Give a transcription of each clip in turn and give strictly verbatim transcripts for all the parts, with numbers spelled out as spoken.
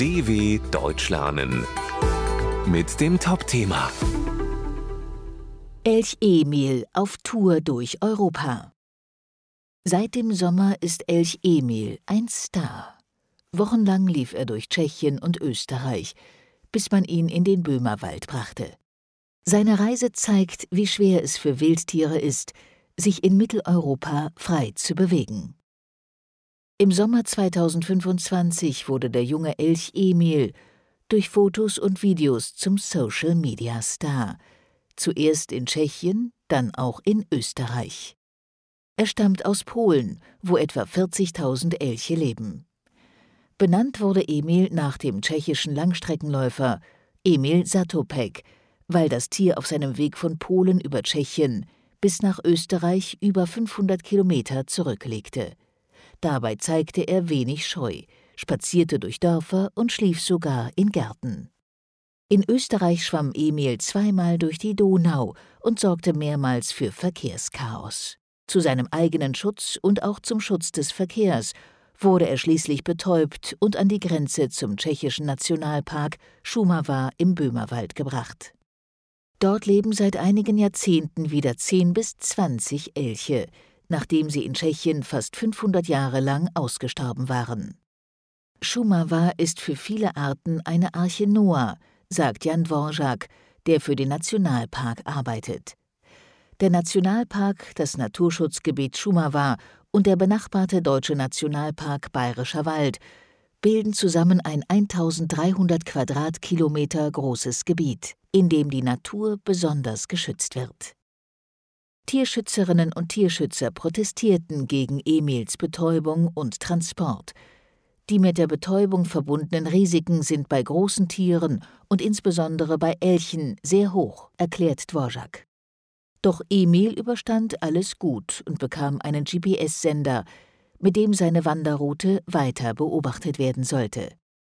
D W Deutsch lernen mit dem Top-Thema Elch Emil auf Tour durch Europa. Seit dem Sommer ist Elch Emil ein Star. Wochenlang lief er durch Tschechien und Österreich, bis man ihn in den Böhmerwald brachte. Seine Reise zeigt, wie schwer es für Wildtiere ist, sich in Mitteleuropa frei zu bewegen. Im Sommer zweitausendfünfundzwanzig wurde der junge Elch Emil durch Fotos und Videos zum Social-Media-Star. Zuerst in Tschechien, dann auch in Österreich. Er stammt aus Polen, wo etwa vierzigtausend Elche leben. Benannt wurde Emil nach dem tschechischen Langstreckenläufer Emil Zatopek, weil das Tier auf seinem Weg von Polen über Tschechien bis nach Österreich über fünfhundert Kilometer zurücklegte. Dabei zeigte er wenig Scheu, spazierte durch Dörfer und schlief sogar in Gärten. In Österreich schwamm Emil zweimal durch die Donau und sorgte mehrmals für Verkehrschaos. Zu seinem eigenen Schutz und auch zum Schutz des Verkehrs wurde er schließlich betäubt und an die Grenze zum tschechischen Nationalpark Šumava im Böhmerwald gebracht. Dort leben seit einigen Jahrzehnten wieder zehn bis zwanzig Elche, nachdem sie in Tschechien fast fünfhundert Jahre lang ausgestorben waren. Šumava ist für viele Arten eine Arche Noah, sagt Jan Dvořák, der für den Nationalpark arbeitet. Der Nationalpark, das Naturschutzgebiet Šumava und der benachbarte deutsche Nationalpark Bayerischer Wald bilden zusammen ein eintausenddreihundert Quadratkilometer großes Gebiet, in dem die Natur besonders geschützt wird. Tierschützerinnen und Tierschützer protestierten gegen Emils Betäubung und Transport. Die mit der Betäubung verbundenen Risiken sind bei großen Tieren und insbesondere bei Elchen sehr hoch, erklärt Dvořák. Doch Emil überstand alles gut und bekam einen G P S-Sender, mit dem seine Wanderroute weiter beobachtet werden sollte.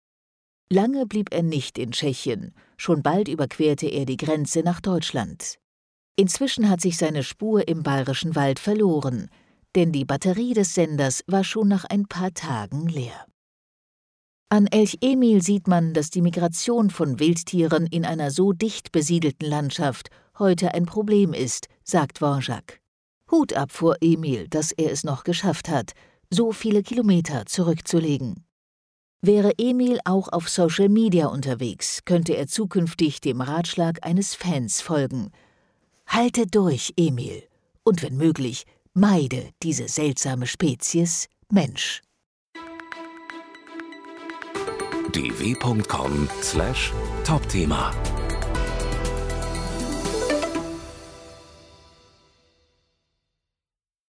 Lange blieb er nicht in Tschechien, schon bald überquerte er die Grenze nach Deutschland. Inzwischen hat sich seine Spur im Bayerischen Wald verloren, denn die Batterie des Senders war schon nach ein paar Tagen leer. An Elch Emil sieht man, dass die Migration von Wildtieren in einer so dicht besiedelten Landschaft heute ein Problem ist, sagt Dvořák. Hut ab vor Emil, dass er es noch geschafft hat, so viele Kilometer zurückzulegen. Wäre Emil auch auf Social Media unterwegs, könnte er zukünftig dem Ratschlag eines Fans folgen. Halte durch, Emil, und wenn möglich, meide diese seltsame Spezies Mensch. d w punkt com slash Top-Thema